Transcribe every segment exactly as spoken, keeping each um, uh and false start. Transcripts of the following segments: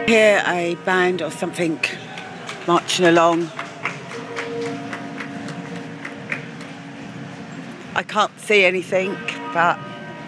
Hear a band or something marching along. I can't see anything, but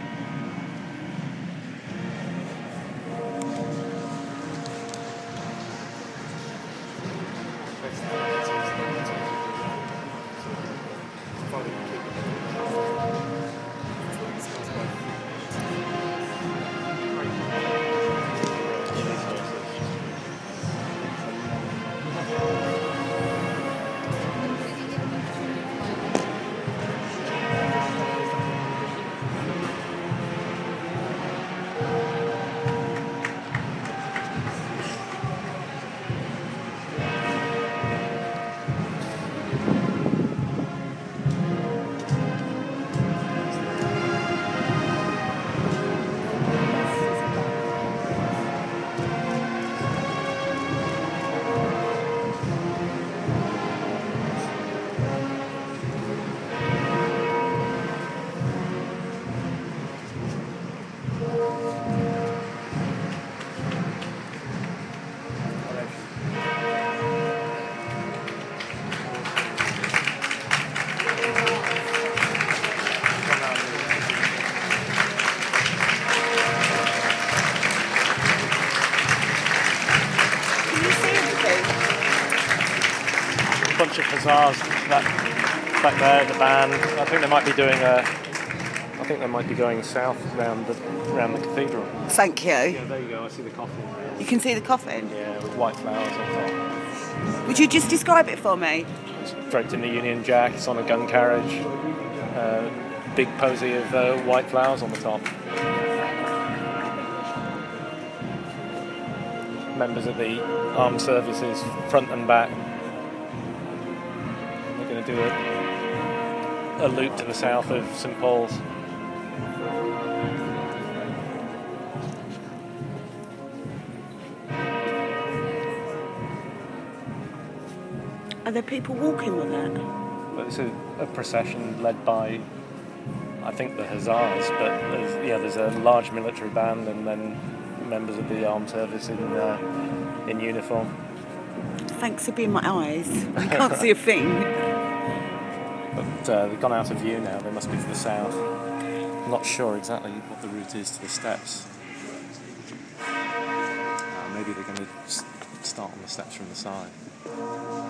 bunch of hussars that, back there, the band. I think they might be doing a. I think they might be going south around the around the cathedral. thank you. Yeah, there you go. I see the coffin. You can see the coffin? Yeah, with white flowers on top. Would you just describe it for me? It's draped in the Union Jack. It's on a gun carriage. Uh, big posy of uh, white flowers on the top. Members of the armed services, front and back. They're going to do a, a loop to the south of Saint Paul's. Are there people walking with it? But it's a, a procession led by, I think, the Hussars. But there's, yeah, there's a large military band and then members of the armed service in uh, in uniform. Thanks for being my eyes. I can't see a thing. But uh, they've gone out of view now. They must be to the south. I'm not sure exactly what the route is to the steps. Uh, maybe they're going to start on the steps from the side.